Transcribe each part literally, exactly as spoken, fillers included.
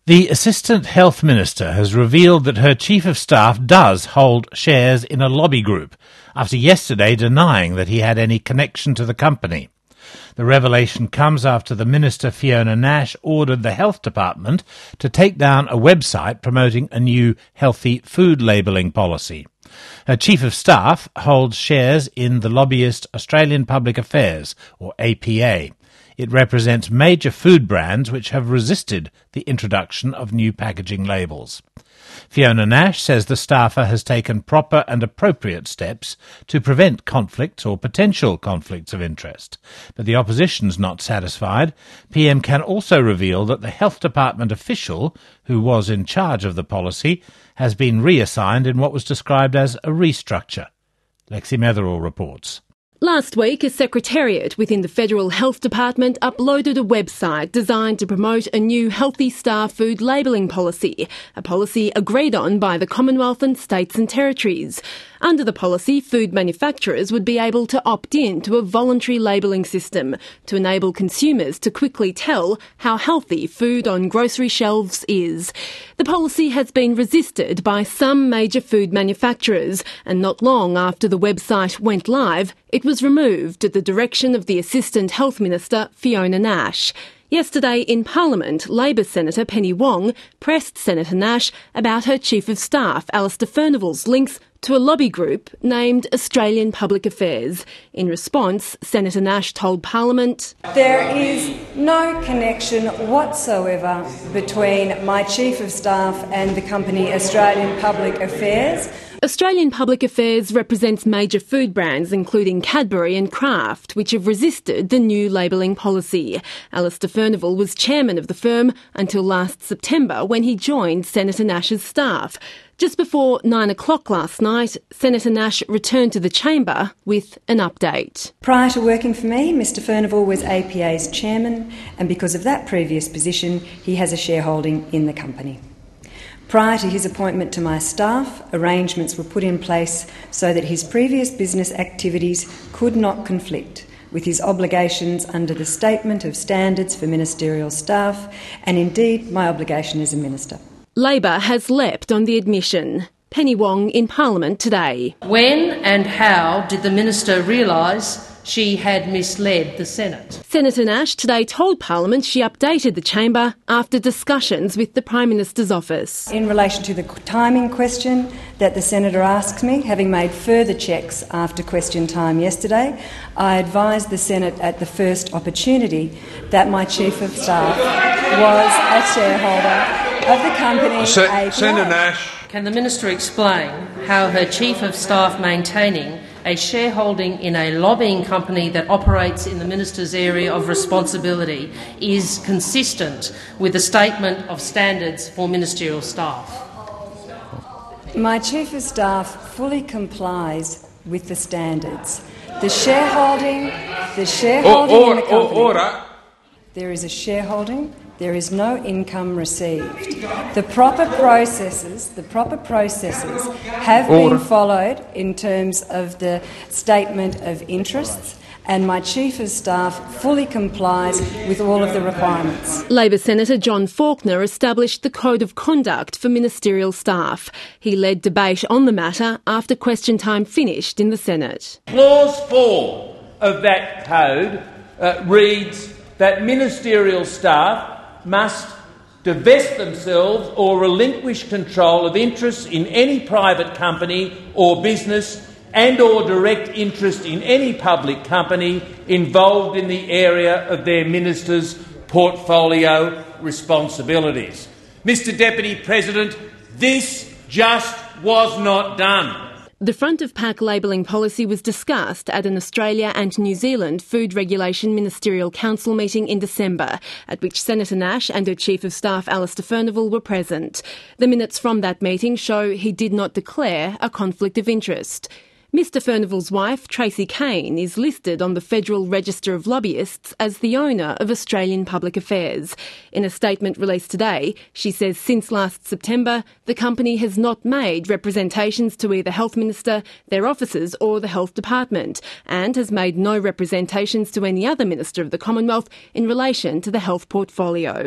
The Assistant Health Minister has revealed that her Chief of Staff does hold shares in a lobby group, after yesterday denying that he had any connection to the company. The revelation comes after the Minister Fiona Nash ordered the Health Department to take down a website promoting a new healthy food labelling policy. Her Chief of Staff holds shares in the lobbyist Australian Public Affairs, or A P A. It represents major food brands which have resisted the introduction of new packaging labels. Fiona Nash says the staffer has taken proper and appropriate steps to prevent conflicts or potential conflicts of interest. But the opposition's not satisfied. P M can also reveal that the Health Department official, who was in charge of the policy, has been reassigned in what was described as a restructure. Lexi Metherall reports. Last week, a secretariat within the Federal Health Department uploaded a website designed to promote a new Healthy Star food labelling policy, a policy agreed on by the Commonwealth and states and territories. Under the policy, food manufacturers would be able to opt in to a voluntary labelling system to enable consumers to quickly tell how healthy food on grocery shelves is. The policy has been resisted by some major food manufacturers, and not long after the website went live, it was removed at the direction of the Assistant Health Minister, Fiona Nash. Yesterday in Parliament, Labor Senator Penny Wong pressed Senator Nash about her Chief of Staff, Alastair Furnival's links to a lobby group named Australian Public Affairs. In response, Senator Nash told Parliament, "There is no connection whatsoever between my Chief of Staff and the company Australian Public Affairs." Australian Public Affairs represents major food brands including Cadbury and Kraft, which have resisted the new labelling policy. Alastair Furnival was chairman of the firm until last September when he joined Senator Nash's staff. Just before nine o'clock last night, Senator Nash returned to the chamber with an update. Prior to working for me, Mr Furnival was A P A's chairman, and because of that previous position, he has a shareholding in the company. Prior to his appointment to my staff, arrangements were put in place so that his previous business activities could not conflict with his obligations under the Statement of Standards for Ministerial Staff, and indeed my obligation as a minister. Labor has leapt on the admission. Penny Wong in Parliament today. When and how did the minister realise she had misled the Senate? Senator Nash today told Parliament she updated the chamber after discussions with the Prime Minister's office. In relation to the timing question that the senator asks me, having made further checks after question time yesterday, I advised the Senate at the first opportunity that my Chief of Staff was a shareholder of the company Se- A P A. Senator Nash. Can the minister explain how her Chief of Staff maintaining a shareholding in a lobbying company that operates in the minister's area of responsibility is consistent with the Statement of Standards for Ministerial Staff? My Chief of Staff fully complies with the standards. The shareholding, the shareholding or, or, in the company. Order. There is a shareholding. There is no income received. The proper processes, the proper processes have Order. been followed in terms of the statement of interests, and my Chief of Staff fully complies with all of the requirements. Labor Senator John Faulkner established the Code of Conduct for ministerial staff. He led debate on the matter after question time finished in the Senate. Clause four of that code uh, reads that ministerial staff must divest themselves or relinquish control of interests in any private company or business and or direct interest in any public company involved in the area of their minister's portfolio responsibilities. Mister Deputy President, this just was not done. The front-of-pack labelling policy was discussed at an Australia and New Zealand Food Regulation Ministerial Council meeting in December, at which Senator Nash and her Chief of Staff Alastair Furnival were present. The minutes from that meeting show he did not declare a conflict of interest. Mister Furnival's wife, Tracy Kane, is listed on the Federal Register of Lobbyists as the owner of Australian Public Affairs. In a statement released today, she says since last September, the company has not made representations to either Health Minister, their officers or the Health Department, and has made no representations to any other Minister of the Commonwealth in relation to the health portfolio.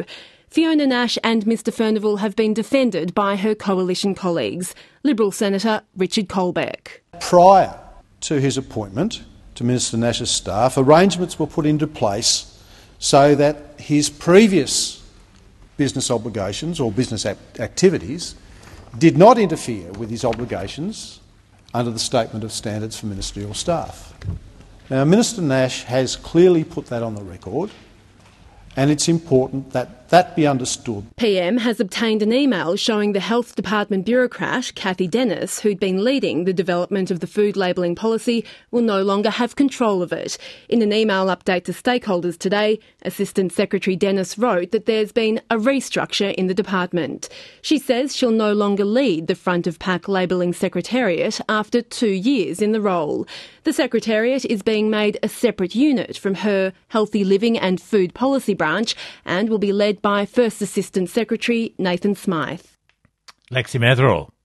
Fiona Nash and Mr Furnival have been defended by her coalition colleagues. Liberal Senator Richard Colbeck. Prior to his appointment to Minister Nash's staff, arrangements were put into place so that his previous business obligations or business activities did not interfere with his obligations under the Statement of Standards for Ministerial Staff. Now, Minister Nash has clearly put that on the record, and it's important that that be understood. P M has obtained an email showing the Health Department bureaucrat, Cathy Dennis, who'd been leading the development of the food labelling policy, will no longer have control of it. In an email update to stakeholders today, Assistant Secretary Dennis wrote that there's been a restructure in the department. She says she'll no longer lead the front of pack labelling secretariat after two years in the role. The secretariat is being made a separate unit from her Healthy Living and Food Policy branch and will be led by First Assistant Secretary Nathan Smythe. Lexi Metherall.